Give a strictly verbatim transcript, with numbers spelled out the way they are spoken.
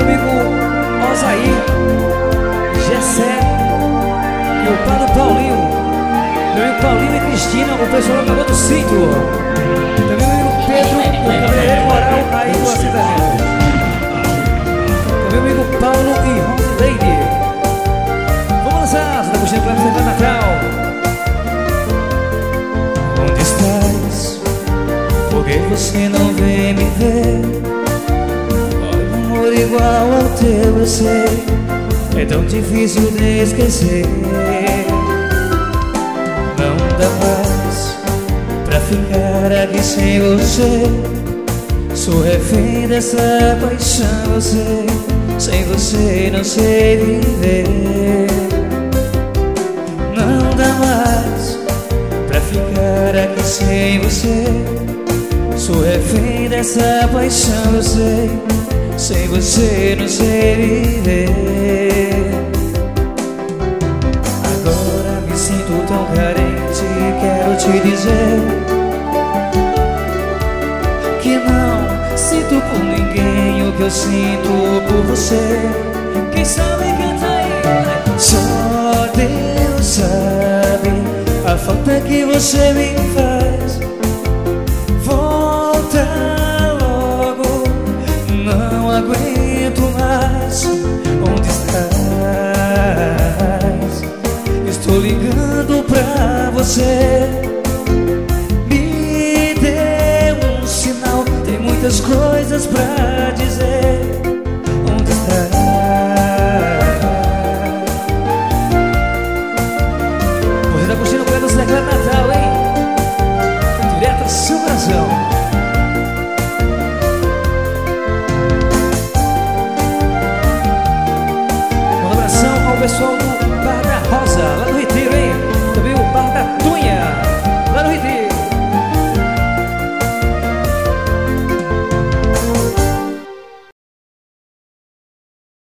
meu amigo Osaí, Gessé e o pai do Paulinho, meu amigo Paulinho e Cristina, o pessoal do Acabou do Sítio. Também meu amigo Pedro, o cabeleireiro moral aí do assentamento. Também meu amigo Paulo e Home Lady. Vamos lançar, você tá curtindo pra apresentar Natal. Onde estás? Por que você não vem me ver? Olha, um amor igual ao teu eu sei, é tão difícil de esquecer. Não dá mais pra ficar aqui sem você. Sou refém dessa paixão, eu sei. Sem você não sei viver. Não dá mais pra ficar aqui sem você. Sou refém dessa paixão, eu sei. Sem você não sei viver. Agora me sinto tão carente, quero te dizer que não sinto por ninguém o que eu sinto por você. Quem sabe canta aí, só Deus sabe a falta que você me faz. Volta logo, não aguento mais. Onde estás? Estou ligando pra você. Me dê um sinal, tem muitas coisas pra